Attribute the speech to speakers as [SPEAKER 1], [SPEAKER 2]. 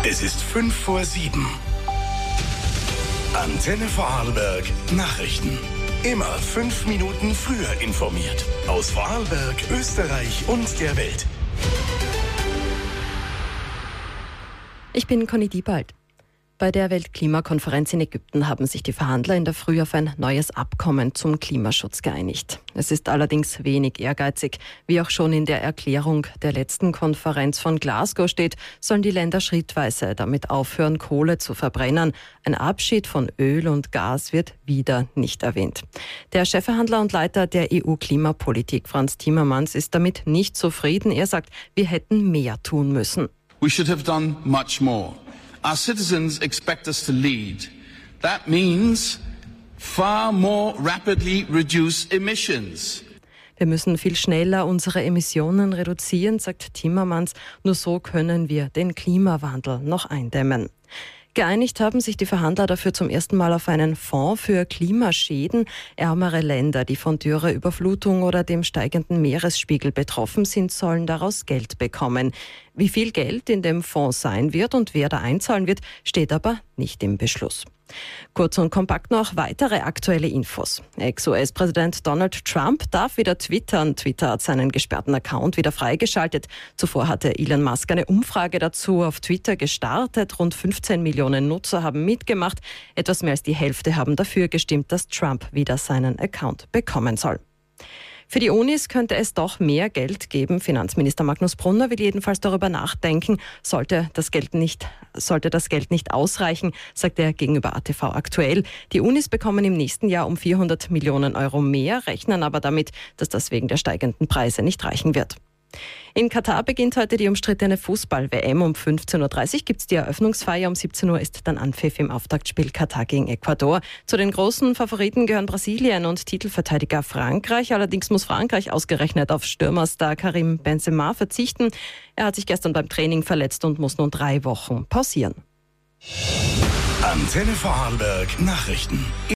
[SPEAKER 1] Es ist 6:55. Antenne Vorarlberg Nachrichten. Immer 5 Minuten früher informiert. Aus Vorarlberg, Österreich und der Welt.
[SPEAKER 2] Ich bin Conny Diebald. Bei der Weltklimakonferenz in Ägypten haben sich die Verhandler in der Früh auf ein neues Abkommen zum Klimaschutz geeinigt. Es ist allerdings wenig ehrgeizig. Wie auch schon in der Erklärung der letzten Konferenz von Glasgow steht, sollen die Länder schrittweise damit aufhören, Kohle zu verbrennen. Ein Abschied von Öl und Gas wird wieder nicht erwähnt. Der Chefverhandler und Leiter der EU-Klimapolitik, Frans Timmermans, ist damit nicht zufrieden. Er sagt, wir hätten mehr tun müssen.
[SPEAKER 3] We should have done much more. Our citizens expect us to lead. That means far more rapidly reduce emissions.
[SPEAKER 2] Wir müssen viel schneller unsere Emissionen reduzieren, sagt Timmermans. Nur so können wir den Klimawandel noch eindämmen. Geeinigt haben sich die Verhandler dafür zum ersten Mal auf einen Fonds für Klimaschäden. Ärmere Länder, die von Dürre, Überflutung oder dem steigenden Meeresspiegel betroffen sind, sollen daraus Geld bekommen. Wie viel Geld in dem Fonds sein wird und wer da einzahlen wird, steht aber nicht im Beschluss. Kurz und kompakt noch weitere aktuelle Infos. Ex-US-Präsident Donald Trump darf wieder twittern. Twitter hat seinen gesperrten Account wieder freigeschaltet. Zuvor hatte Elon Musk eine Umfrage dazu auf Twitter gestartet. Rund 15 Millionen Nutzer haben mitgemacht. Etwas mehr als die Hälfte haben dafür gestimmt, dass Trump wieder seinen Account bekommen soll. Für die Unis könnte es doch mehr Geld geben. Finanzminister Magnus Brunner will jedenfalls darüber nachdenken, sollte das Geld nicht ausreichen, sagt er gegenüber ATV aktuell. Die Unis bekommen im nächsten Jahr um 400 Millionen Euro mehr, rechnen aber damit, dass das wegen der steigenden Preise nicht reichen wird. In Katar beginnt heute die umstrittene Fußball-WM. Um 15:30 Uhr gibt es die Eröffnungsfeier. Um 17 Uhr ist dann Anpfiff im Auftaktspiel Katar gegen Ecuador. Zu den großen Favoriten gehören Brasilien und Titelverteidiger Frankreich. Allerdings muss Frankreich ausgerechnet auf Stürmerstar Karim Benzema verzichten. Er hat sich gestern beim Training verletzt und muss nun 3 Wochen pausieren.
[SPEAKER 1] Antenne Vorarlberg Nachrichten.